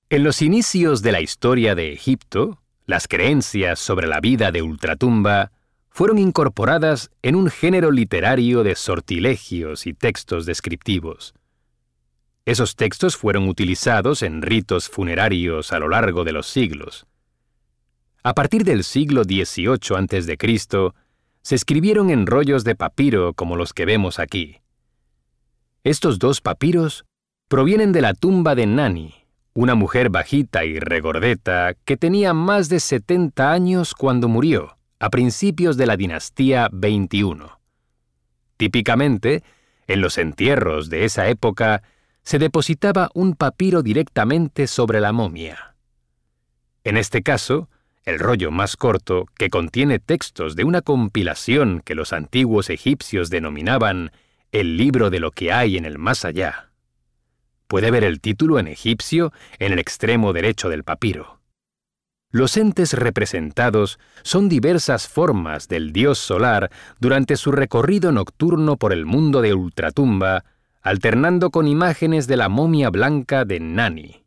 En los inicios de la historia de Egipto, las creencias sobre la vida de ultratumba fueron incorporadas en un género literario de sortilegios y textos descriptivos. Esos textos fueron utilizados en ritos funerarios a lo largo de los siglos. A partir del siglo XVIII a.C., se escribieron en rollos de papiro como los que vemos aquí. Estos dos papiros provienen de la tumba de Nani, una mujer bajita y regordeta que tenía más de 70 años cuando murió, a principios de la dinastía 21. Típicamente, en los entierros de esa época, se depositaba un papiro directamente sobre la momia. En este caso, el rollo más corto, que contiene textos de una compilación que los antiguos egipcios denominaban el libro de lo que hay en el más allá. Puede ver el título en egipcio en el extremo derecho del papiro. Los entes representados son diversas formas del dios solar durante su recorrido nocturno por el mundo de ultratumba, alternando con imágenes de la momia blanca de Nani.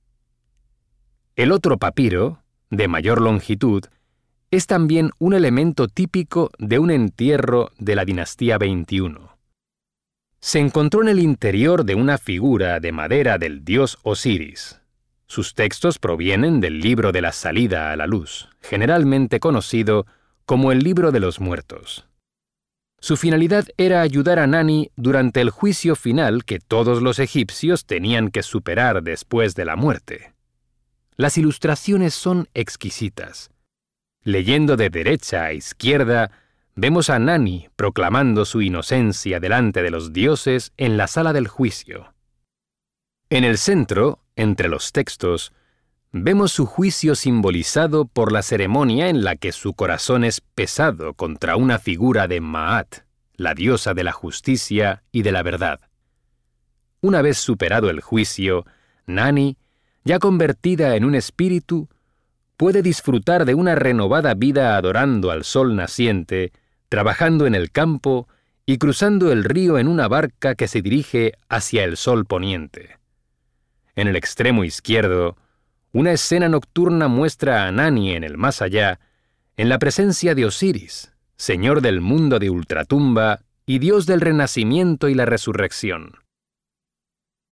El otro papiro, de mayor longitud, es también un elemento típico de un entierro de la dinastía 21. Se encontró en el interior de una figura de madera del dios Osiris. Sus textos provienen del libro de la salida a la luz, generalmente conocido como el libro de los muertos. Su finalidad era ayudar a Nani durante el juicio final que todos los egipcios tenían que superar después de la muerte. Las ilustraciones son exquisitas. Leyendo de derecha a izquierda, vemos a Nani proclamando su inocencia delante de los dioses en la sala del juicio. En el centro, entre los textos, vemos su juicio simbolizado por la ceremonia en la que su corazón es pesado contra una figura de Maat, la diosa de la justicia y de la verdad. Una vez superado el juicio, Nani, ya convertida en un espíritu, puede disfrutar de una renovada vida adorando al sol naciente, trabajando en el campo y cruzando el río en una barca que se dirige hacia el sol poniente. En el extremo izquierdo, una escena nocturna muestra a Nani en el más allá, en la presencia de Osiris, señor del mundo de ultratumba y dios del renacimiento y la resurrección.